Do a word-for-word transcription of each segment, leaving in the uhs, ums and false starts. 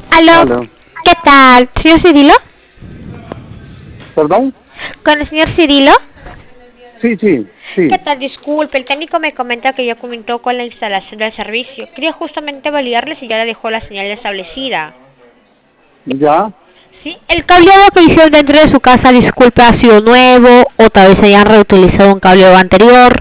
Aló, Aló. ¿qué tal? ¿Señor Cirilo? ¿Perdón? ¿Con el señor Cirilo? Sí, sí, ¿Qué sí. tal? Disculpe, el técnico me comenta que ya comentó con la instalación del servicio. Quería justamente validarle si ya le dejó la señal establecida. ¿Ya? ¿Sí? El cableado que hicieron dentro de su casa, disculpe, ha sido nuevo o tal vez hayan reutilizado un cableado anterior.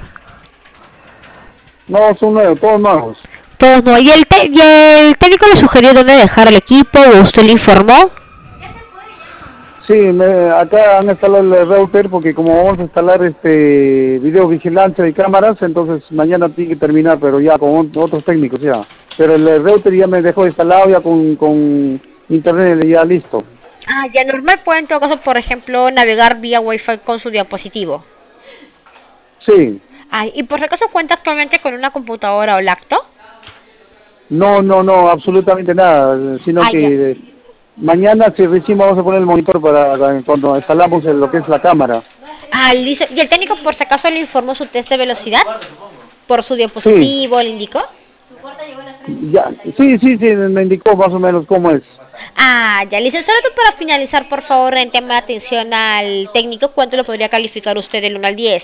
No, son nuevos, todos nuevos. Todos no. ¿Y el, te- y el técnico le sugirió dónde dejar el equipo o usted le informó? Sí, me, acá han instalado el router porque como vamos a instalar este videovigilancia y cámaras, entonces mañana tiene que terminar, pero ya con ot- otros técnicos ya. Pero el router ya me dejó instalado ya con, con internet ya listo. Ah, ya normal puede en todo caso, por ejemplo, navegar vía Wi-Fi con su dispositivo. Sí. Ay, y por si acaso cuenta actualmente con una computadora o laptop. No, no, no, absolutamente nada, sino Ah, ya. que mañana si recién vamos a poner el monitor para cuando instalamos el- lo que es la cámara. Ah, listo. ¿Y el técnico por si acaso le informó su test de velocidad? ¿Por su Sí, dispositivo le indicó? ya, sí, sí, sí, me indicó más o menos cómo es. Ah, ya, listo. Solo que para finalizar, por favor, en tema de atención al técnico, ¿cuánto lo podría calificar usted del uno al diez?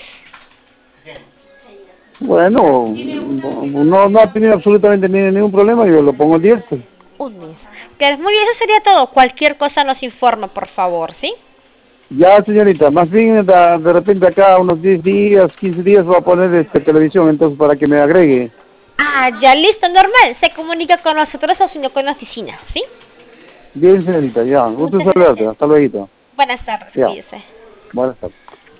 Bueno, no, no ha tenido absolutamente ni- ningún problema, yo lo pongo diez. Pues. Un diez. Claro, muy bien, eso sería todo. Cualquier cosa nos informa, por favor, ¿sí? Ya, señorita, más bien da- de repente acá unos diez días, quince días voy a poner este televisión, entonces para que me agregue. Ah, ya, listo, normal. Se comunica con nosotros o si no con la oficina, ¿sí? Bien, señorita, ya, gusto Muchas saludarte, gracias. hasta luego. Buenas tardes, Ya, cuídese. buenas tardes.